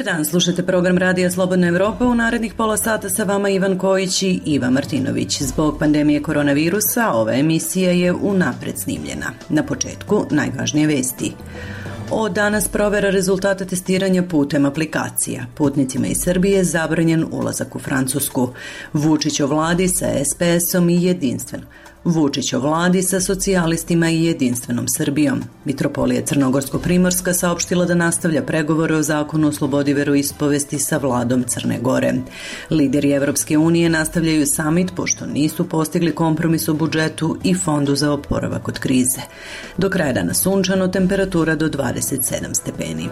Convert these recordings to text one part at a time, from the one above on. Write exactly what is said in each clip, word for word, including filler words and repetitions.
dan, slušate program Radija Slobodna Evropa. U narednih pola sata sa vama Ivan Kojić i Iva Martinović. Zbog pandemije koronavirusa ova emisija je unapred snimljena. Na početku najvažnije vesti. Od danas provera rezultata testiranja putem aplikacija. Putnicima iz Srbije zabranjen ulazak u Francusku. Vučić o vladi sa es pe esom i Jedinstven. Vučić o vladi sa socijalistima i Jedinstvenom Srbijom. Mitropolija Crnogorsko-Primorska saopštila da nastavlja pregovore o zakonu o slobodi veroispovesti sa vladom Crne Gore. Lideri Evropske unije nastavljaju samit pošto nisu postigli kompromis o budžetu i fondu za oporavak od krize. Do kraja dana sunčano, temperatura do dvadeset sedam stepeni.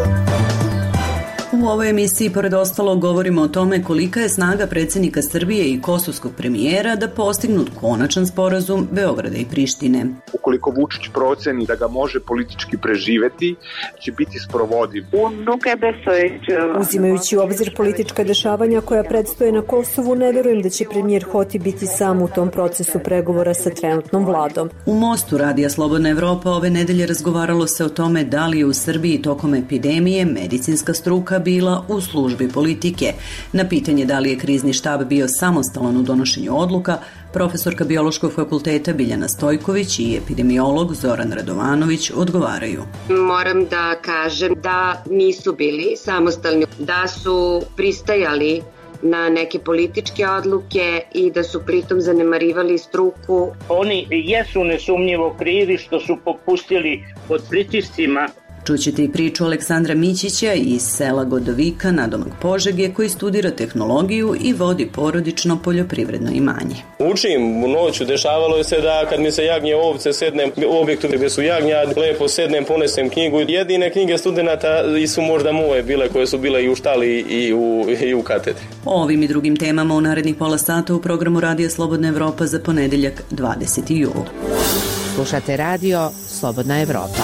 U ovoj emisiji, pored ostalo, govorimo o tome kolika je snaga predsjednika Srbije i kosovskog premijera da postignu konačan sporazum Beograda i Prištine. Ukoliko Vučić proceni da ga može politički preživeti, će biti sprovodiv. Uzimajući u obzir politička dešavanja koja predstoje na Kosovu, ne verujem da će premijer Hoti biti sam u tom procesu pregovora sa trenutnom vladom. U Mostu Radija Slobodna Evropa ove nedelje razgovaralo se o tome da li je u Srbiji tokom epidemije medicinska struka bila u službi politike. Na pitanje da li je krizni štab bio samostalan u donošenju odluka, profesorka Biološkog fakulteta Biljana Stojković i epidemiolog Zoran Radovanović odgovaraju. Moram da kažem da nisu bili samostalni, da su pristajali na neke političke odluke i da su pritom zanemarivali struku. Oni jesu nesumnjivo krivi što su popustili pod pritiscima. Čućete i priču Aleksandra Mićića iz sela Godovika, nadomak Požege, koji studira tehnologiju i vodi porodično poljoprivredno imanje. Učim u noću, dešavalo je se da kad mi se jagnje ovce, sednem u objektu gdje su jagnja, lepo sednem, ponesem knjigu. Jedine knjige studenta su možda moje bile, koje su bile i u štali i u, i u katedri. O ovim i drugim temama u narednih pola sata u programu Radija Slobodna Evropa za ponedeljak dvadeseti jul. Slušate Radio Slobodna Evropa.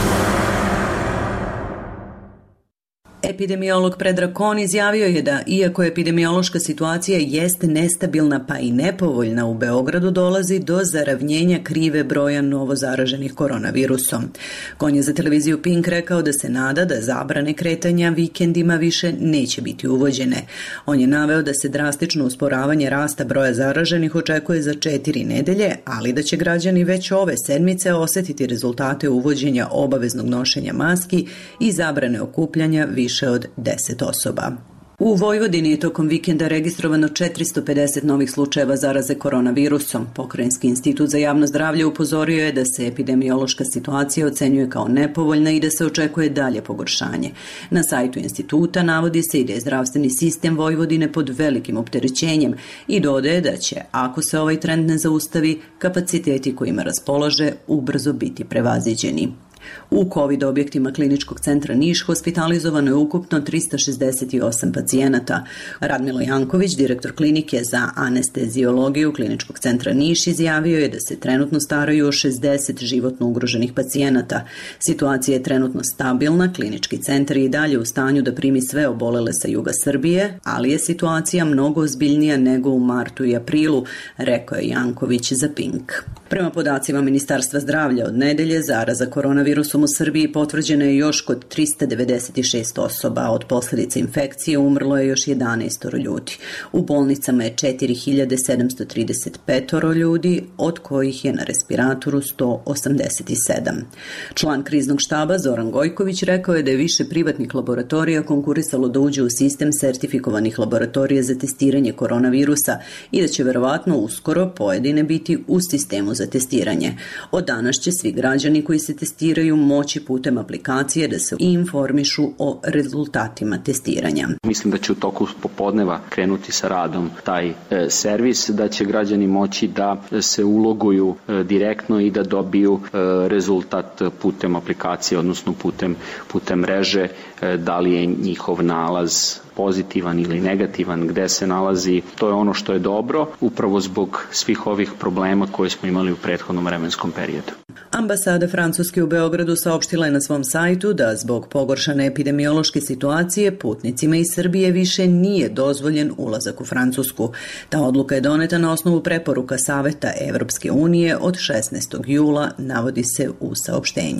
Epidemiolog Predrag Kon izjavio je da, iako epidemiološka situacija jeste nestabilna pa i nepovoljna, u Beogradu dolazi do zaravnjenja krive broja novozaraženih koronavirusom. Kon je za televiziju Pink rekao da se nada da zabrane kretanja vikendima više neće biti uvođene. On je naveo da se drastično usporavanje rasta broja zaraženih očekuje za četiri nedelje, ali da će građani već ove sedmice osetiti rezultate uvođenja obaveznog nošenja maski i zabrane okupljanja više od deset osoba. U Vojvodini je tokom vikenda registrovano četiristo pedeset novih slučajeva zaraze koronavirusom. Pokrajinski institut za javno zdravlje upozorio je da se epidemiološka situacija ocenjuje kao nepovoljna i da se očekuje dalje pogoršanje. Na sajtu instituta navodi se i da je zdravstveni sistem Vojvodine pod velikim opterećenjem i dodaje da će, ako se ovaj trend ne zaustavi, kapaciteti kojima raspolaže ubrzo biti prevaziđeni. U COVID objektima Kliničkog centra Niš hospitalizovano je ukupno trista šezdeset osam pacijenata. Radmilo Janković, direktor klinike za anesteziologiju Kliničkog centra Niš, izjavio je da se trenutno staraju o šezdeset životno ugroženih pacijenata. Situacija je trenutno stabilna, klinički centar je i dalje u stanju da primi sve obolele sa juga Srbije, ali je situacija mnogo ozbiljnija nego u martu i aprilu, rekao je Janković za Pink. Prema podacima Ministarstva zdravlja, od nedelje zaraza koronavirusom u Srbiji potvrđena je još kod trista devedeset šest osoba. Od posljedica infekcije umrlo je još jedanaest ljudi. U bolnicama je četiri hiljade sedamsto trideset pet ljudi, od kojih je na respiratoru sto osamdeset sedam. Član kriznog štaba Zoran Gojković rekao je da je više privatnih laboratorija konkurisalo da uđe u sistem sertifikovanih laboratorija za testiranje koronavirusa i da će verovatno uskoro pojedine biti u sistemu za testiranje. Od danas će svi građani koji se testiraju moći putem aplikacije da se informišu o rezultatima testiranja. Mislim da će u toku popodneva krenuti sa radom taj e, servis, da će građani moći da se uloguju e, direktno i da dobiju e, rezultat putem aplikacije, odnosno putem, putem mreže, e, da li je njihov nalaz pozitivan ili negativan, gde se nalazi. To je ono što je dobro, upravo zbog svih ovih problema koje smo imali u prethodnom vremenskom periodu. Ambasada Francuske u Beogradu saopštila je na svom sajtu da zbog pogoršane epidemiološke situacije putnicima iz Srbije više nije dozvoljen ulazak u Francusku. Ta odluka je doneta na osnovu preporuka Saveta Evropske unije od šesnaestog jula, navodi se u saopštenju.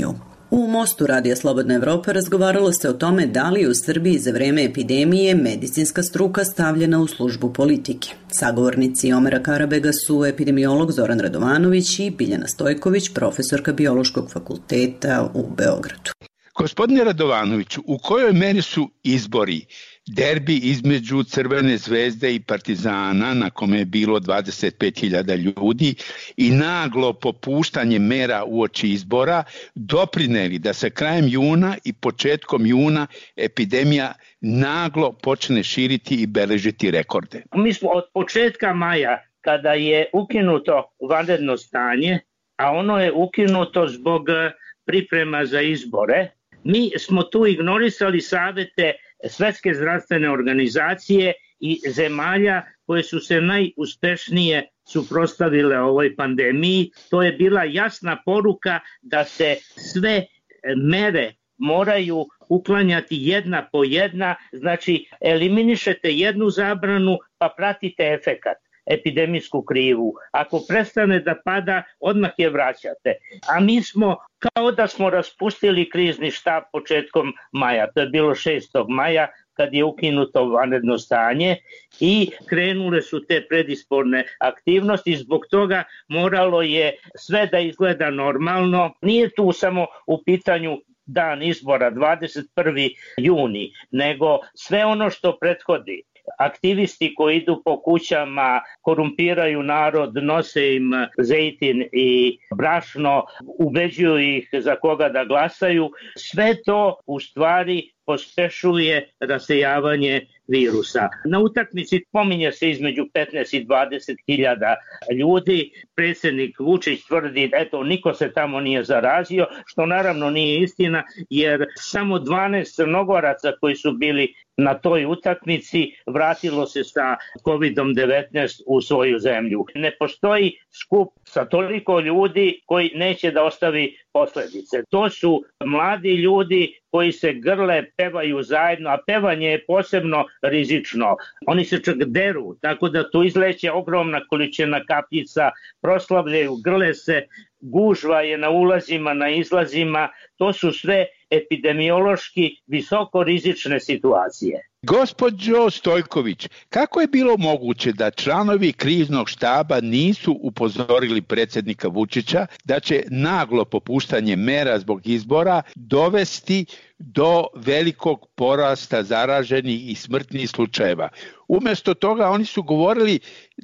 U Mostu Radija Slobodna Evropa razgovaralo se o tome da li je u Srbiji za vreme epidemije medicinska struka stavljena u službu politike. Sagovornici Omera Karabega su epidemiolog Zoran Radovanović i Biljana Stojković, profesorka Biološkog fakulteta u Beogradu. Gospodine Radovanoviću, u kojoj meri su izbori, derbi između Crvene zvezde i Partizana, na kome je bilo dvadeset pet hiljada ljudi, i naglo popuštanje mera uoči izbora doprineli da se krajem juna i početkom juna epidemija naglo počne širiti i beležiti rekorde? Mi smo od početka maja, kada je ukinuto vanredno stanje, a ono je ukinuto zbog priprema za izbore, mi smo tu ignorisali savete Svetske zdravstvene organizacije i zemalja koje su se najuspešnije suprotstavile ovoj pandemiji. To je bila jasna poruka da se sve mere moraju uklanjati jedna po jedna, znači eliminišete jednu zabranu pa pratite efekat, epidemijsku krivu. Ako prestane da pada, odmah je vraćate. A mi smo kao da smo raspustili krizni štab početkom maja, to je bilo šestog maja, kad je ukinuto vanredno stanje i krenule su te predizborne aktivnosti. Zbog toga moralo je sve da izgleda normalno. Nije tu samo u pitanju dan izbora dvadeset prvi juni, nego sve ono što prethodi. Aktivisti koji idu po kućama, korumpiraju narod, nose im zejtin i brašno, ubeđuju ih za koga da glasaju. Sve to u stvari pospešuje rasejavanje virusa. Na utakmici pominje se između petnaest i dvadeset hiljada ljudi. Predsjednik Vučić tvrdi da eto, niko se tamo nije zarazio, što naravno nije istina, jer samo dvanaest Crnogoraca koji su bili na toj utakmici vratilo se sa kovid devetnaest u svoju zemlju. Ne postoji skup sa toliko ljudi koji neće da ostavi posledice. To su mladi ljudi koji se grle, pevaju zajedno, a pevanje je posebno rizično. Oni se čak deru, tako da tu izleće ogromna količina kapljica, proslavljaju, grle se, gužva je na ulazima, na izlazima. To su sve epidemiološki visoko rizične situacije. Gospođo Stojković, kako je bilo moguće da članovi kriznog štaba nisu upozorili predsjednika Vučića da će naglo popuštanje mera zbog izbora dovesti do velikog porasta zaraženih i smrtnih slučajeva? Umjesto toga oni su govorili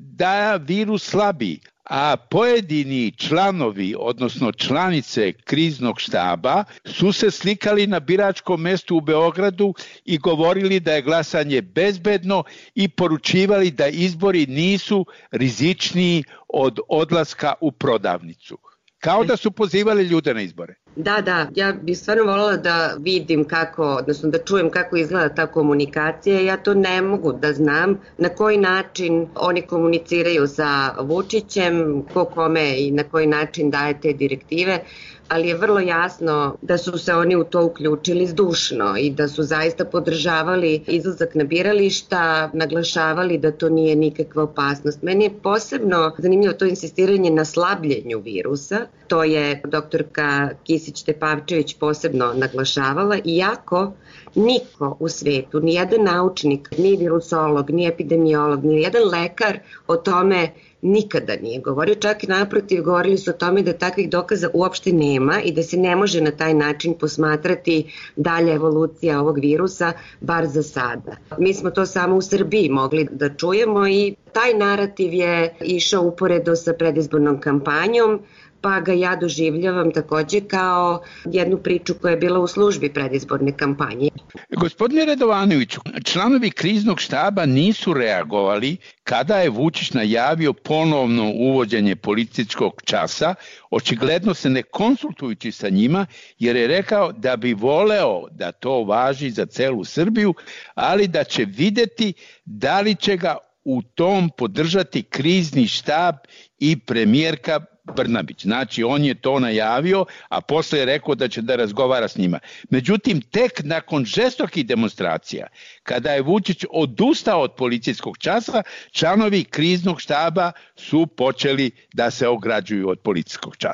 da virus slabi, a pojedini članovi, odnosno članice kriznog štaba, su se slikali na biračkom mestu u Beogradu i govorili da je glasanje bezbedno i poručivali da izbori nisu rizičniji od odlaska u prodavnicu. Kao da su pozivali ljude na izbore. Da, da, ja bih stvarno voljela da vidim kako, odnosno da čujem kako izgleda ta komunikacija. Ja to ne mogu da znam na koji način oni komuniciraju sa Vučićem, ko kome i na koji način daje te direktive, ali je vrlo jasno da su se oni u to uključili zdušno i da su zaista podržavali izlazak na birališta, naglašavali da to nije nikakva opasnost. Meni je posebno zanimljivo to insistiranje na slabljenju virusa, to je doktorka Kisić-Tepavčević posebno naglašavala, iako niko u svetu, ni jedan naučnik, ni virusolog, ni epidemiolog, ni jedan lekar o tome nikada nije govorio, čak i naprotiv govorili su o tome da takvih dokaza uopšte nema i da se ne može na taj način posmatrati dalja evolucija ovog virusa, bar za sada. Mi smo to samo u Srbiji mogli da čujemo i taj narativ je išao uporedo sa predizbornom kampanjom, pa ga ja doživljavam takođe kao jednu priču koja je bila u službi predizborne kampanje. Gospodine Radovanoviću, članovi kriznog štaba nisu reagovali kada je Vučić najavio ponovno uvođenje policijskog časa, očigledno se ne konsultujući sa njima, jer je rekao da bi voleo da to važi za celu Srbiju, ali da će videti da li će ga u tom podržati krizni štab i premijerka Brnabić. Znači, on je to najavio, a posle je rekao da će da razgovara s njima. Međutim, tek nakon žestokih demonstracija, kada je Vučić odustao od policijskog časa, članovi kriznog štaba su počeli da se ograđuju od policijskog časa.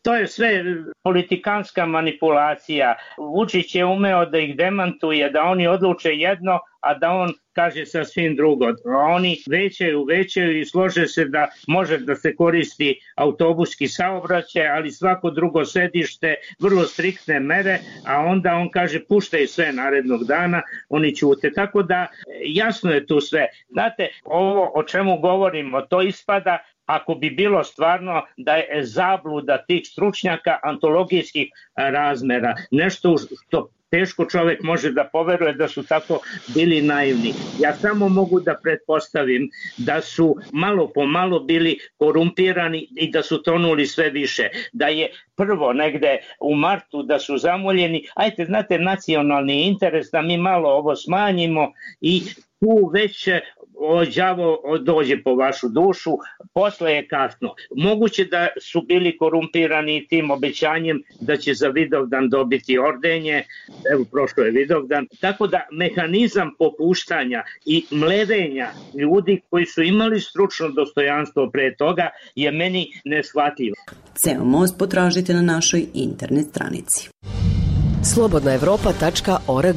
To je sve politikanska manipulacija. Vučić je umeo da ih demantuje, da oni odluče jedno, a da on kaže sasvim drugo. Oni većaju, većaju i slože se da može da se koristi autobuski saobraćaj, ali svako drugo sedište, vrlo striktne mere, a onda on kaže puštaj sve narednog dana, oni ćute. Tako da jasno je tu sve. Znate, ovo o čemu govorimo, to ispada ako bi bilo stvarno da je zabluda tih stručnjaka antologijskih razmera. Nešto što teško čovek može da poveruje da su tako bili naivni. Ja samo mogu da pretpostavim da su malo po malo bili korumpirani i da su tonuli sve više. Da je prvo negde u martu da su zamoljeni, ajte, znate, nacionalni interes da mi malo ovo smanjimo i tu već o đavo dođe po vašu dušu, posle je kasno. Moguće da su bili korumpirani tim obećanjem da će za Vidovdan dobiti ordenje, evo prošlo je Vidovdan, tako da mehanizam popuštanja i mlevenja ljudi koji su imali stručno dostojanstvo pre toga je meni neshvatljivo. Ceo most potražite na našoj internet stranici. slobodna evropa tačka org.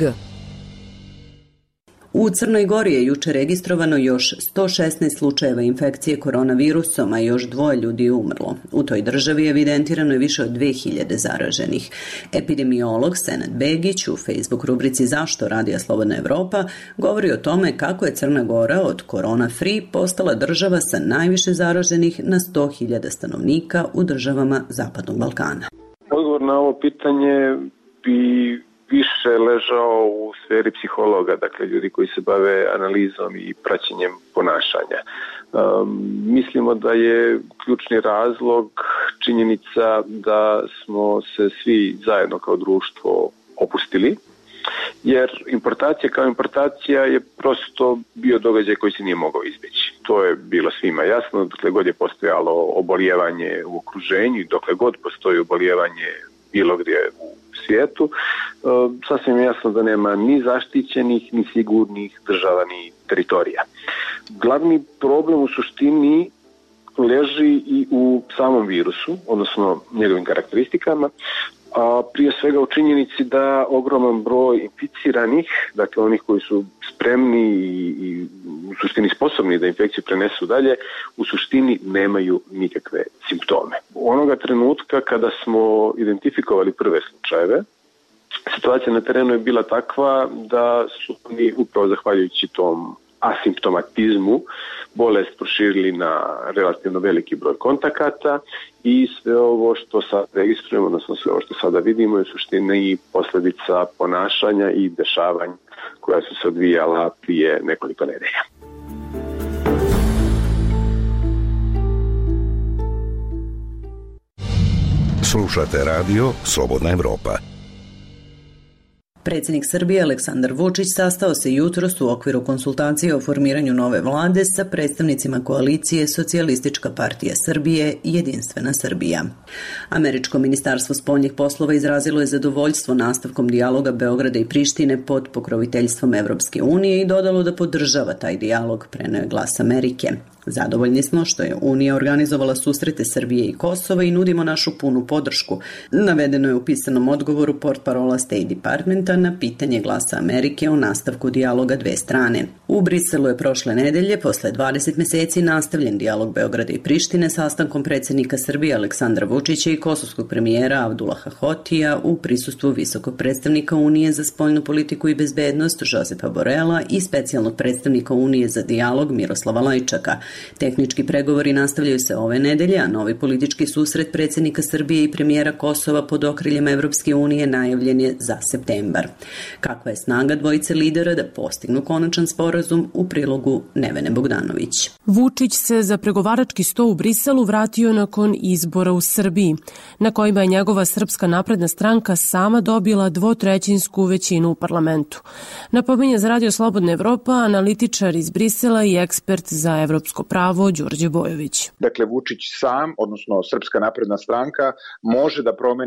U Crnoj Gori je juče registrovano još sto šesnaest slučajeva infekcije koronavirusom, a još dvoje ljudi je umrlo. U toj državi evidentirano je više od dve hiljade zaraženih. Epidemiolog Senad Begić u Facebook rubrici Zašto radija Slobodna Evropa govori o tome kako je Crna Gora od korona free postala država sa najviše zaraženih na sto hiljada stanovnika u državama Zapadnog Balkana. Odgovor na ovo pitanje bi više ležao u sferi psihologa, dakle ljudi koji se bave analizom i praćenjem ponašanja. Um, mislimo da je ključni razlog činjenica da smo se svi zajedno kao društvo opustili, jer importacija kao importacija je prosto bio događaj koji se nije mogao izbjeći. To je bilo svima jasno, dokle god je postojalo obolijevanje u okruženju i dokle god postoji obolijevanje bilo gdje u svijetu, sasvim je jasno da nema ni zaštićenih, ni sigurnih država, ni teritorija. Glavni problem u suštini leži i u samom virusu, odnosno njegovim karakteristikama, a prije svega u činjenici da ogroman broj inficiranih, dakle onih koji su spremni i, i u suštini sposobni da infekciju prenesu dalje, u suštini nemaju nikakve simptome. Onoga trenutka kada smo identifikovali prve slučajeve, situacija na terenu je bila takva da su oni upravo zahvaljujući tom asimptomatizmu bolest proširili na relativno veliki broj kontakata i sve ovo što sad registrujemo, odnosno sve ovo što sada vidimo je u suštini posljedica ponašanja i dešavanja koja su se odvijala prije nekoliko nedelja. Slušate radio Slobodna Evropa. Predsjednik Srbije Aleksandar Vučić sastao se jutros u okviru konsultacije o formiranju nove vlade sa predstavnicima koalicije Socijalistička partija Srbije i Jedinstvena Srbija. Američko ministarstvo spoljnih poslova izrazilo je zadovoljstvo nastavkom dijaloga Beograda i Prištine pod pokroviteljstvom Evropske unije i dodalo da podržava taj dijalog, preneo je Glas Amerike. Zadovoljni smo što je Unija organizovala susrete Srbije i Kosova i nudimo našu punu podršku. Navedeno je u pisanom odgovoru portparola State Departmenta na pitanje Glasa Amerike o nastavku dijaloga dve strane. U Briselu je prošle nedelje, posle dvadeset meseci, nastavljen dijalog Beograda i Prištine sastankom predsjednika Srbije Aleksandra Vučića i kosovskog premijera Abdullaha Hotija u prisustvu visokog predstavnika Unije za spoljnu politiku i bezbednost Josefa Borela i specijalnog predstavnika Unije za dijalog Miroslava Lajčaka. Tehnički pregovori nastavljaju se ove nedelje, a novi politički susret predsjednika Srbije i premijera Kosova pod okriljem Evropske unije najavljen je za septembar. Kakva je snaga dvojice lidera da postignu konačan sporazum u prilogu Nevene Bogdanović. Vučić se za pregovarački sto u Briselu vratio nakon izbora u Srbiji, na kojima je njegova Srpska napredna stranka sama dobila dvotrećinsku većinu u parlamentu. Napominje za Radio Slobodna Evropa analitičar iz Brisela i ekspert za evropsko pravo Đorđe Bojović. Dakle, Vučić sam, odnosno Srpska napredna stranka, može da promeni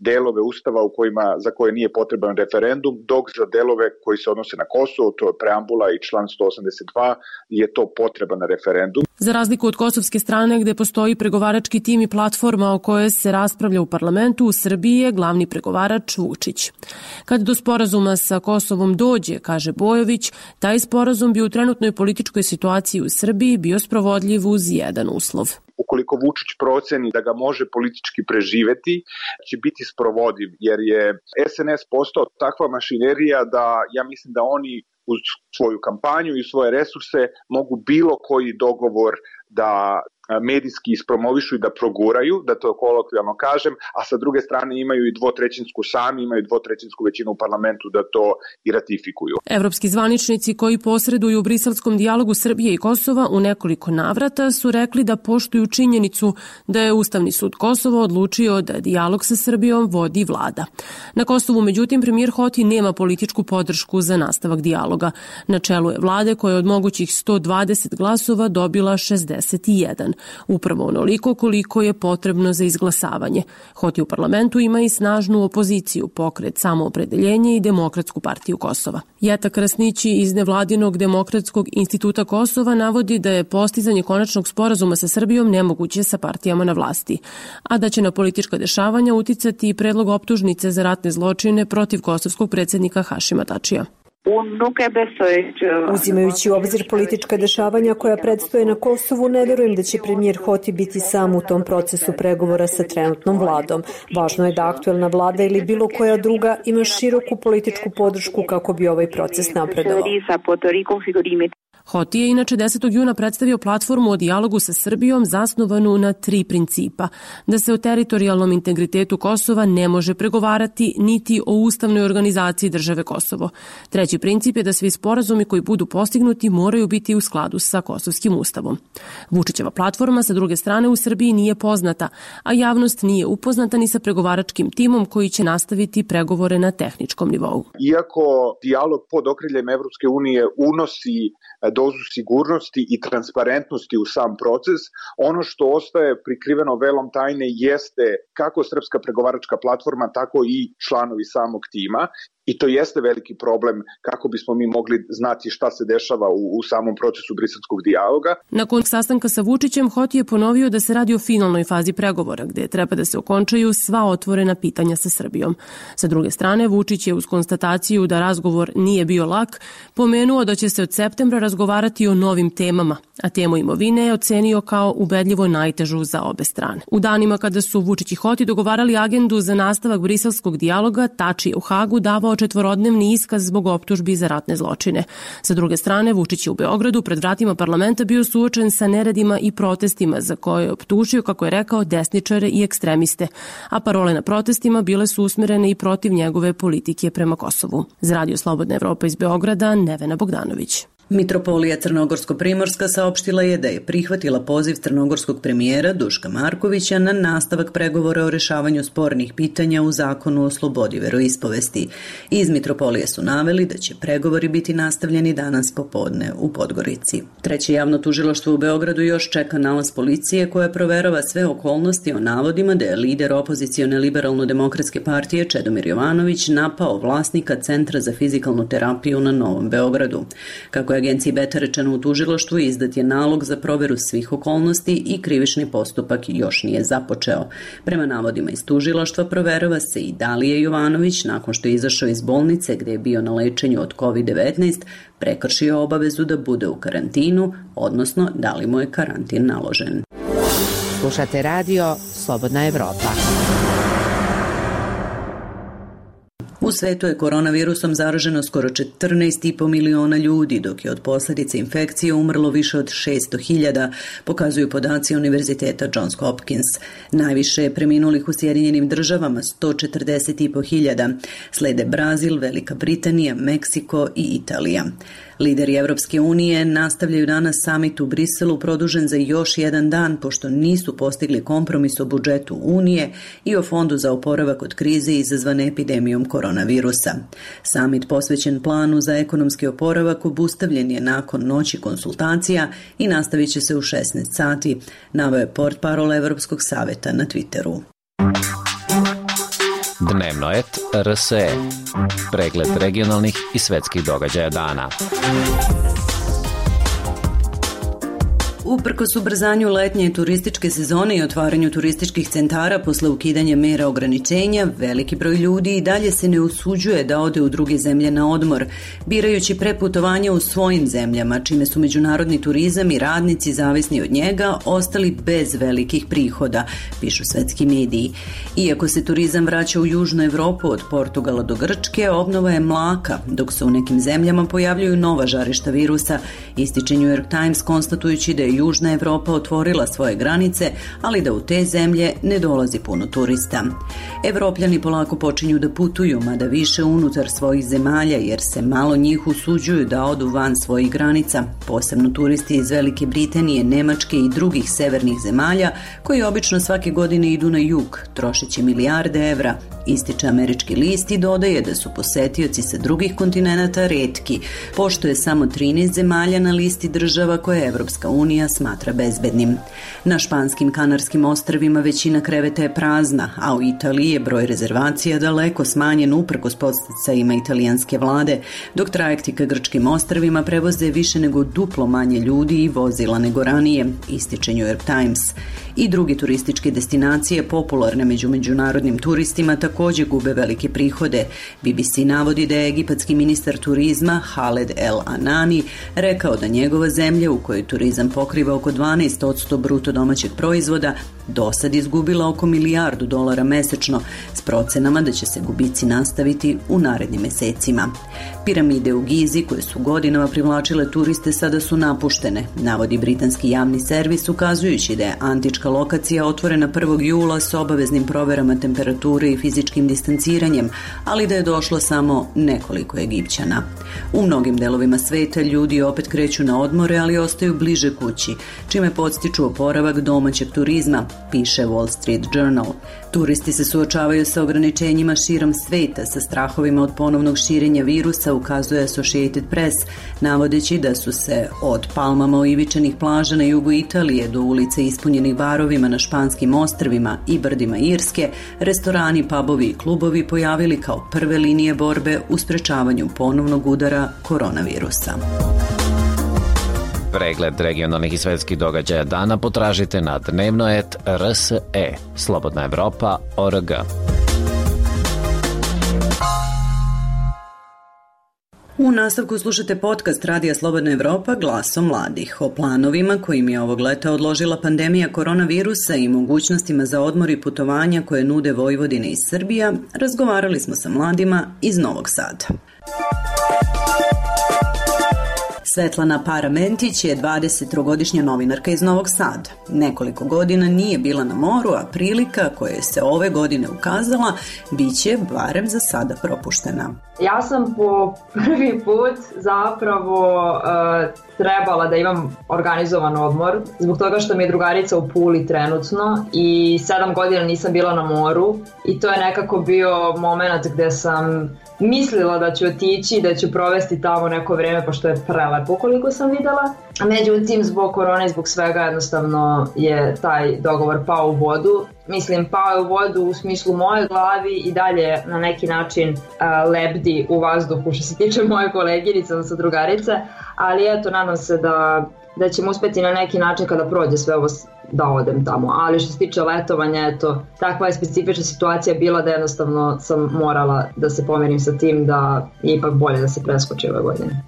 delove Ustava u kojima, za koje nije potreban referendum, dok za delove koji se odnose na Kosovo, to je preambula i član sto osamdeset dva, je to potreban referendum. Za razliku od kosovske strane gde postoji pregovarački tim i platforma o kojoj se raspravlja u parlamentu, u Srbiji je glavni pregovarač Vučić. Kad do sporazuma sa Kosovom dođe, kaže Bojović, taj sporazum bi u trenutnoj političkoj situaciji u Srbiji bio sprovodljiv uz jedan uslov. Ukoliko Vučić proceni da ga može politički preživeti, će biti sprovodiv, jer je es en es postao takva mašinerija da ja mislim da oni uz svoju kampanju i svoje resurse mogu bilo koji dogovor da medijski ispromovišu i da proguraju, da to kolokvijalno kažem, a sa druge strane imaju i dvotrećinsku sami, imaju dvotrećinsku većinu u parlamentu da to i ratifikuju. Evropski zvaničnici koji posreduju u briselskom dijalogu Srbije i Kosova u nekoliko navrata su rekli da poštuju činjenicu da je Ustavni sud Kosova odlučio da dijalog sa Srbijom vodi vlada. Na Kosovu, međutim, premijer Hoti nema političku podršku za nastavak dijaloga. Na čelu je vlade koja je od mogućih sto dvadeset glasova dobila šezdeset jedan. Upravo onoliko koliko je potrebno za izglasavanje. Hoti u parlamentu ima i snažnu opoziciju, Pokret Samoopredeljenje i Demokratsku partiju Kosova. Jeta Krasnići iz nevladinog Demokratskog instituta Kosova navodi da je postizanje konačnog sporazuma sa Srbijom nemoguće sa partijama na vlasti, a da će na politička dešavanja uticati i predlog optužnice za ratne zločine protiv kosovskog predsjednika Hašima Tačija. Uzimajući u obzir politička dešavanja koja predstoje na Kosovu, ne verujem da će premijer Hoti biti sam u tom procesu pregovora sa trenutnom vladom. Važno je da aktuelna vlada ili bilo koja druga ima široku političku podršku kako bi ovaj proces napredovao. Hoti je inače desetog juna predstavio platformu o dijalogu sa Srbijom zasnovanu na tri principa. Da se o teritorijalnom integritetu Kosova ne može pregovarati niti o ustavnoj organizaciji države Kosovo. Treći princip je da svi sporazumi koji budu postignuti moraju biti u skladu sa kosovskim ustavom. Vučićeva platforma sa druge strane u Srbiji nije poznata, a javnost nije upoznata ni sa pregovaračkim timom koji će nastaviti pregovore na tehničkom nivou. Iako dijalog pod okriljem Evropske unije unosi dozu sigurnosti i transparentnosti u sam proces, ono što ostaje prikriveno velom tajne jeste kako srpska pregovaračka platforma, tako i članovi samog tima. I to jeste veliki problem kako bismo mi mogli znati šta se dešava u, u samom procesu briselskog dijaloga. Nakon sastanka sa Vučićem, Hoti je ponovio da se radi o finalnoj fazi pregovora, gde treba da se okončaju sva otvorena pitanja sa Srbijom. Sa druge strane, Vučić je uz konstataciju da razgovor nije bio lak, pomenuo da će se od septembra razgovarati o novim temama, a temu imovine je ocenio kao ubedljivo najtežu za obe strane. U danima kada su Vučić i Hoti dogovarali agendu za nastavak briselskog dijaloga, Tači je u Hagu davao četvorodnevni iskaz zbog optužbi za ratne zločine. Sa druge strane, Vučić je u Beogradu pred vratima parlamenta bio suočen sa neredima i protestima za koje je optužio, kako je rekao, desničare i ekstremiste, a parole na protestima bile su usmerene i protiv njegove politike prema Kosovu. Za Radio Slobodna Evropa iz Beograda, Nevena Bogdanović. Mitropolija Crnogorsko-Primorska saopštila je da je prihvatila poziv crnogorskog premijera Duška Markovića na nastavak pregovora o rešavanju spornih pitanja u zakonu o slobodi veroispovesti. Iz Mitropolije su naveli da će pregovori biti nastavljeni danas popodne u Podgorici. Treće javno tužilaštvo u Beogradu još čeka nalaz policije koja proverava sve okolnosti o navodima da je lider opozicione liberalno-demokratske partije Čedomir Jovanović napao vlasnika Centra za fizikalnu terapiju na Novom Beogradu. Kako je agenciji Beta rečeno u tužilaštvu, izdat je nalog za proveru svih okolnosti i krivični postupak još nije započeo. Prema navodima iz tužilaštva proverava se i da li je Jovanović, nakon što je izašao iz bolnice gde je bio na lečenju od kovid devetnaest, prekršio obavezu da bude u karantinu, odnosno da li mu je karantin naložen. Slušate radio Slobodna Evropa. U svetu je koronavirusom zaraženo skoro četrnaest i po miliona ljudi, dok je od posljedice infekcije umrlo više od šesto hiljada, pokazuju podaci Univerziteta Johns Hopkins. Najviše je preminulih u Sjedinjenim državama, sto četrdeset i po hiljada. Slede Brazil, Velika Britanija, Meksiko i Italija. Lideri Evropske unije nastavljaju danas samit u Briselu produžen za još jedan dan, pošto nisu postigli kompromis o budžetu Unije i o fondu za oporavak od krize izazvane epidemijom koronavirusa. Samit posvećen planu za ekonomski oporavak obustavljen je nakon noći konsultacija i nastavit će se u šesnaest sati, naveo je portparol Evropskog saveta na Twitteru. Dnevnoet R S E. Pregled regionalnih i svetskih događaja dana. Uprkos ubrzanju letnje turističke sezone i otvaranju turističkih centara posle ukidanja mera ograničenja, veliki broj ljudi i dalje se ne usuđuje da ode u druge zemlje na odmor, birajući preputovanje u svojim zemljama, čime su međunarodni turizam i radnici zavisni od njega ostali bez velikih prihoda, pišu svetski mediji. Iako se turizam vraća u Južnu Evropu od Portugala do Grčke, obnova je mlaka, dok se u nekim zemljama pojavljuju nova žarišta virusa, ističe New York Times konstatujući da je Južna Evropa otvorila svoje granice, ali da u te zemlje ne dolazi puno turista. Evropljani polako počinju da putuju, mada više unutar svojih zemalja, jer se malo njih usuđuju da odu van svojih granica, posebno turisti iz Velike Britanije, Nemačke i drugih severnih zemalja, koji obično svake godine idu na jug, trošeći milijarde evra, ističe američki list i dodaje da su posetioci sa drugih kontinenata retki, pošto je samo trinaest zemalja na listi država koje Evropska unija smatra bezbednim. Na španskim Kanarskim ostrvima većina kreveta je prazna, a u Italiji je broj rezervacija daleko smanjen uprkos podsticajima italijanske vlade, dok trajekti ka grčkim ostrvima prevoze više nego duplo manje ljudi i vozila nego ranije, ističe New York Times. I druge turističke destinacije popularne među međunarodnim turistima također gube velike prihode. B B C navodi da je egipatski ministar turizma Khaled El Anani rekao da njegova zemlja, u kojoj turizam pokriva oko dvanaest posto bruto domaćeg proizvoda, do sad izgubila oko milijardu dolara mesečno, s procenama da će se gubici nastaviti u narednim mesecima. Piramide u Gizi, koje su godinama privlačile turiste, sada su napuštene, navodi britanski javni servis, ukazujući da je antička lokacija otvorena prvog jula s obaveznim proverama temperature i fizičkim distanciranjem, ali da je došlo samo nekoliko Egipćana. U mnogim delovima sveta ljudi opet kreću na odmore, ali ostaju bliže kući, čime podstiču oporavak domaćeg turizma, piše Wall Street Journal. Turisti se suočavaju sa ograničenjima širom sveta, sa strahovima od ponovnog širenja virusa, ukazuje Associated Press, navodeći da su se od palmama oivičenih plaža na jugu Italije do ulica ispunjenih barovima na španskim ostrvima i brdima Irske, restorani, pubovi i klubovi pojavili kao prve linije borbe u sprečavanju ponovnog udara koronavirusa. Pregled regionalnih i svetskih događaja dana potražite na Dnevnoet R S E, Slobodna Evropa, O R G. U nastavku slušate podcast Radija Slobodna Evropa Glasom mladih. O planovima kojim je ovog leta odložila pandemija koronavirusa i mogućnostima za odmor i putovanja koje nude Vojvodina i Srbija, razgovarali smo sa mladima iz Novog Sada. Svetlana Paramentić je dvadesettrogodišnja novinarka iz Novog Sada. Nekoliko godina nije bila na moru, a prilika koja se ove godine ukazala biće barem za sada propuštena. Ja sam po prvi put zapravo uh, trebala da imam organizovan odmor zbog toga što mi je drugarica u Puli trenutno i sedam godina nisam bila na moru i to je nekako bio moment gde sam mislila da ću otići, da ću provesti tamo neko vreme pošto je prelepo koliko sam videla. Međutim, zbog korone i zbog svega jednostavno je taj dogovor pao u vodu. Mislim, pao je u vodu u smislu moje glavi i dalje na neki način uh, lebdi u vazduhu što se tiče moje koleginice, odnosno drugarice, ali eto, nadam se da, da ćemo uspeti na neki način kada prođe sve ovo da odem tamo. Ali što se tiče letovanja, eto, takva je specifična situacija bila da jednostavno sam morala da se pomerim sa tim da je ipak bolje da se preskoči ove godine.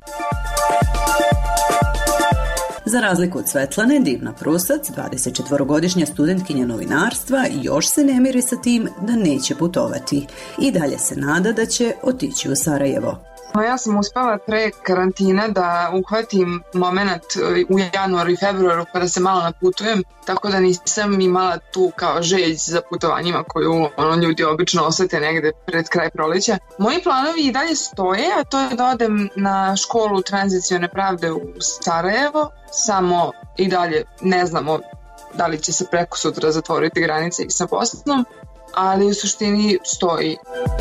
Za razliku od Svetlane, Divna Prusac, dvadesetčetvorogodišnja studentkinja novinarstva, još se ne miri sa tim da neće putovati. I dalje se nada da će otići u Sarajevo. Ja sam uspela pre karantina da uhvatim moment u januaru i februaru kada se malo naputujem, tako da nisam imala tu kao želj za putovanjima koju ono, ljudi obično osete negde pred kraj proleća. Moji planovi i dalje stoje, a to je da odem na školu tranzicione pravde u Sarajevo, samo i dalje ne znamo da li će se preko sutra zatvoriti granice i sa Bosnom, ali u suštini stoji.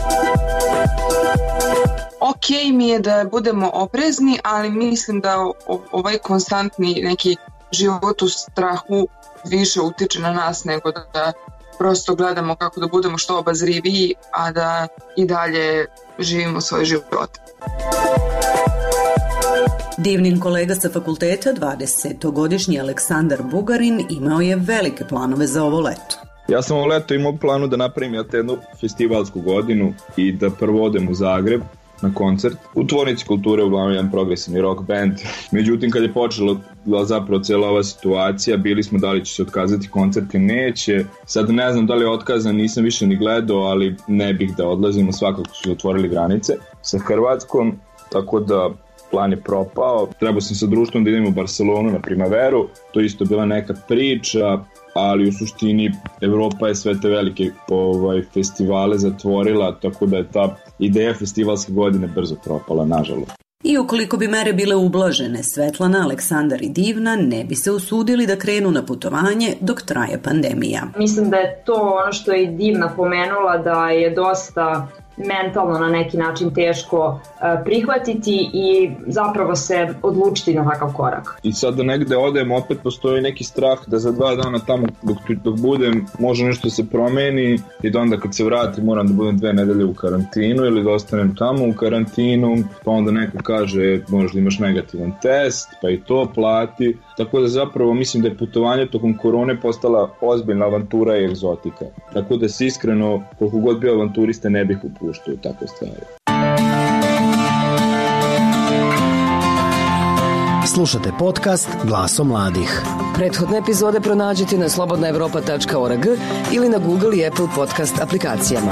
Ok mi je da budemo oprezni, ali mislim da ovaj konstantni neki život u strahu više utiče na nas nego da prosto gledamo kako da budemo što obazriviji, a da i dalje živimo svoj život. Divnin kolega sa fakulteta, dvadesetogodišnji Aleksandar Bugarin, imao je velike planove za ovo leto. Ja sam ovo leto imao planu da napravim jednu festivalsku godinu i da prvo odem u Zagreb na koncert. U Tvornici kulture uglavnom jedan progresivni rock band. Međutim, kad je počela zapravo cijela ova situacija, bili smo da li će se otkazati koncert ili neće. Sad ne znam da li je otkazan, nisam više ni gledao, ali ne bih da odlazimo, svakako su otvorili granice sa Hrvatskom, tako da plan je propao. Trebao sam sa društvom da idem u Barcelonu na Primaveru, to isto bila neka priča, ali u suštini Evropa je sve te velike ovaj, festivale zatvorila, tako da je ta ideja festivalske godine brzo propala, nažalost. I ukoliko bi mere bile ublažene, Svetlana, Aleksandar i Divna ne bi se usudili da krenu na putovanje dok traje pandemija. Mislim da je to ono što je Divna pomenula, da je dosta mentalno na neki način teško prihvatiti i zapravo se odlučiti na takav korak. I sad da negde odem, opet postoji neki strah da za dva dana tamo dok, dok budem može nešto se promeni i da onda kad se vratim moram da budem dve nedelje u karantinu ili da ostanem tamo u karantinu, pa onda neko kaže možda imaš negativan test, pa i to plati. Tako da zapravo mislim da je putovanje tokom korone postala ozbiljna avantura i egzotika. Tako da se iskreno, koliko god bio avanturista, ne bih upuštao u takve stvari. Slušate podcast Glaso mladih. Prethodne epizode pronađite na slobodna evropa tačka org ili na Google i Apple podcast aplikacijama.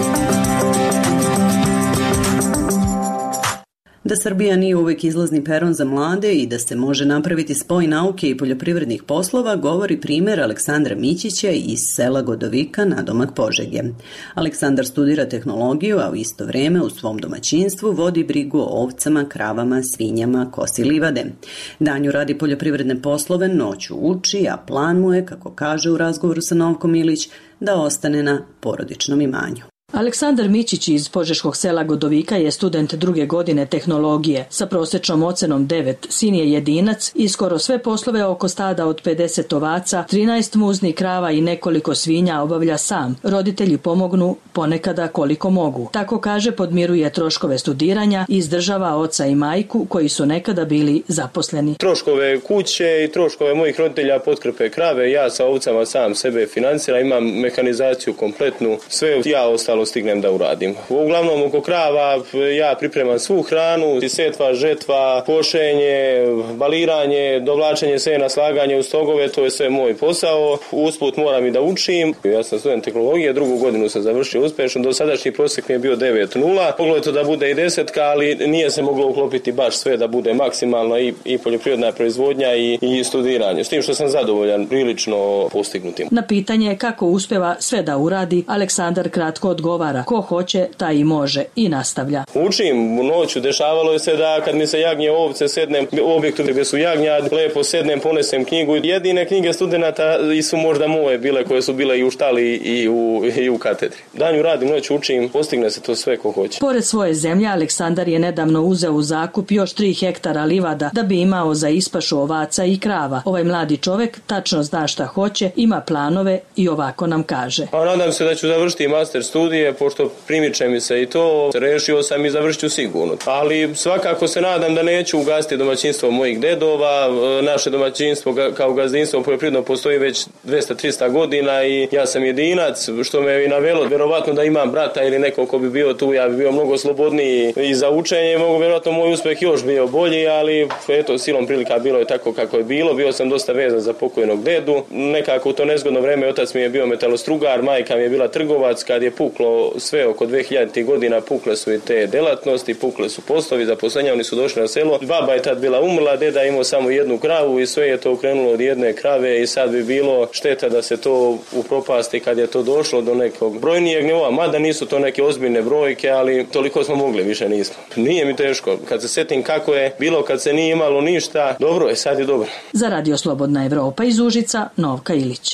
Da Srbija nije uvek izlazni peron za mlade i da se može napraviti spoj nauke i poljoprivrednih poslova, govori primjer Aleksandra Mićića iz sela Godovika nadomak Požege. Aleksandar studira tehnologiju, a u isto vrijeme u svom domaćinstvu vodi brigu o ovcama, kravama, svinjama, kosi livade. Danju radi poljoprivredne poslove, noću uči, a plan mu je, kako kaže u razgovoru sa Novkom Ilić, da ostane na porodičnom imanju. Aleksandar Mićić iz požeškog sela Godovika je student druge godine tehnologije. Sa prosječnom ocenom devet, sin je jedinac i skoro sve poslove oko stada od pedeset ovaca, trinaest muznih krava i nekoliko svinja obavlja sam. Roditelji pomognu ponekada koliko mogu. Tako kaže, podmiruje troškove studiranja i izdržava oca i majku koji su nekada bili zaposleni. Troškove kuće i troškove mojih roditelja potkrpe krave, ja sa ovcama sam sebe financiram, imam mehanizaciju kompletnu, sve ja ostalo stignem da uradim. Uglavnom oko krava ja pripremam svu hranu, setva, žetva, košenje, baliranje, dovlačenje sena, slaganje u stogove, to je sve moj posao. Usput moram i da učim. Ja sam student tehnologije, drugu godinu sam završio uspešno, dosadašnji prosjek mi je bio devet nula. Moglo je to da bude i desetka, ali nije se moglo uklopiti baš sve da bude maksimalno i, i poljoprivredna proizvodnja i, i studiranje. S tim što sam zadovoljan prilično postignutim. Na pitanje kako uspeva sve da uradi, Aleksandar kratko odgovara: ko hoće, taj i može, i nastavlja. Učim u noću, dešavalo je se da kad mi se jagnje ovce sednem u objektu gdje su jagnjad, lepo sednem, ponesem knjigu. Jedine knjige studenata su možda moje bile, koje su bile i u štali i u, i u katedri. Danju radim, noću učim, postigne se to sve ko hoće. Pored svoje zemlje, Aleksandar je nedavno uzeo u zakup još tri hektara livada da bi imao za ispašu ovaca i krava. Ovaj mladi čovek tačno zna šta hoće, ima planove i ovako nam kaže. A nadam se da ću završiti master studije, pošto primiče mi se i to, rešio sam i završću sigurno. Ali svakako se nadam da neću ugasiti domaćinstvo mojih dedova. Naše domaćinstvo kao gazdinstvo poljoprivredno postoji već dvesta do trista godina i ja sam jedinac, što me i navelo vjerovatno da imam brata ili neko ko bi bio tu, ja bi bio mnogo slobodniji i za učenje, mogu vjerojatno moj uspeh još bio bolji, ali eto, silom prilika bilo je tako kako je bilo. Bio sam dosta vezan za pokojnog dedu. Nekako u to nezgodno vreme otac mi je bio metalostrugar, majka mi je bila trgovac. Kad je puklo sve oko dve hiljaditih godina, pukle su i te delatnosti, pukle su poslovi, zaposlenja, oni su došli na selo. Baba je tad bila umrla, deda imao samo jednu kravu i sve je to krenulo od jedne krave i sad bi bilo šteta da se to upropasti kad je to došlo do nekog brojnijeg nivoa, mada nisu to neke ozbiljne brojke, ali toliko smo mogli, više nismo. Nije mi teško, kad se setim kako je bilo kad se nije imalo ništa, dobro je, sad je dobro. Za Radio Slobodna Evropa iz Užica, Novka Ilić.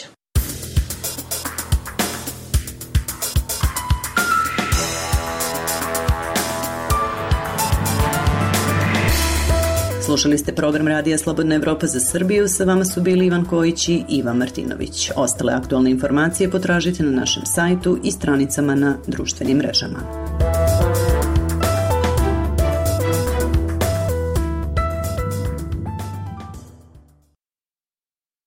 Slušali ste program Radija Slobodna Evropa za Srbiju, sa vama su bili Ivan Kojić i Iva Martinović. Ostale aktualne informacije potražite na našem sajtu i stranicama na društvenim mrežama.